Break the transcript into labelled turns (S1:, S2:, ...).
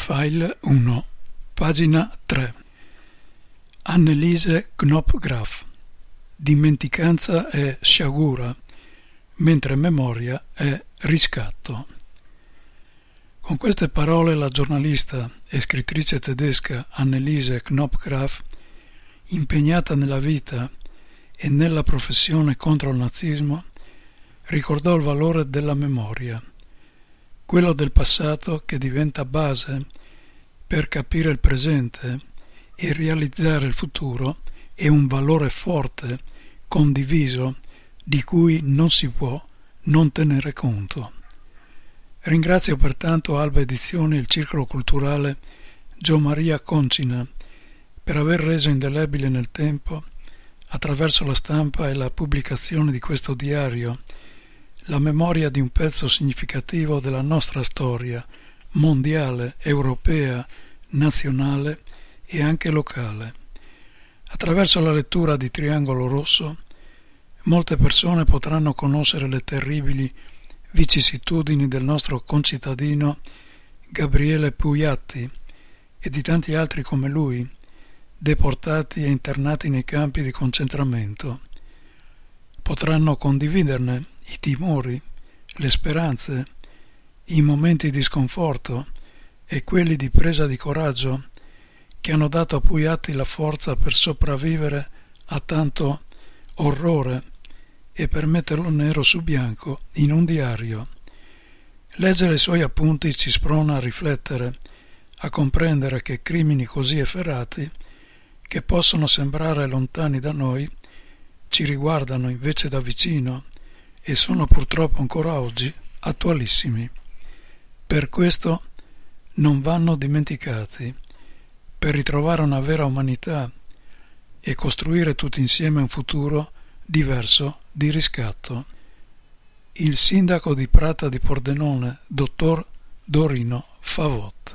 S1: File 1, pagina 3. Anneliese Knopfgraf. Dimenticanza è sciagura, mentre memoria è riscatto. Con queste parole la giornalista e scrittrice tedesca Anneliese Knopfgraf, impegnata nella vita e nella professione contro il nazismo, ricordò il valore della memoria, quello del passato che diventa base per capire il presente e realizzare il futuro è un valore forte, condiviso, di cui non si può non tenere conto. Ringrazio pertanto Alba Edizioni e il Circolo Culturale Gio Maria Concina per aver reso indelebile nel tempo, attraverso la stampa e la pubblicazione di questo diario, la memoria di un pezzo significativo della nostra storia mondiale, europea, nazionale e anche locale. Attraverso la lettura di Triangolo Rosso, molte persone potranno conoscere le terribili vicissitudini del nostro concittadino Gabriele Pugliatti e di tanti altri come lui, deportati e internati nei campi di concentramento. Potranno condividerne i timori, le speranze, i momenti di sconforto e quelli di presa di coraggio che hanno dato a Pugliatti la forza per sopravvivere a tanto orrore e per metterlo nero su bianco in un diario. Leggere i suoi appunti ci sprona a riflettere, a comprendere che crimini così efferati, che possono sembrare lontani da noi, ci riguardano invece da vicino e sono purtroppo ancora oggi attualissimi. Per questo non vanno dimenticati, per ritrovare una vera umanità e costruire tutti insieme un futuro diverso di riscatto. Il sindaco di Prata di Pordenone, dottor Dorino Favot.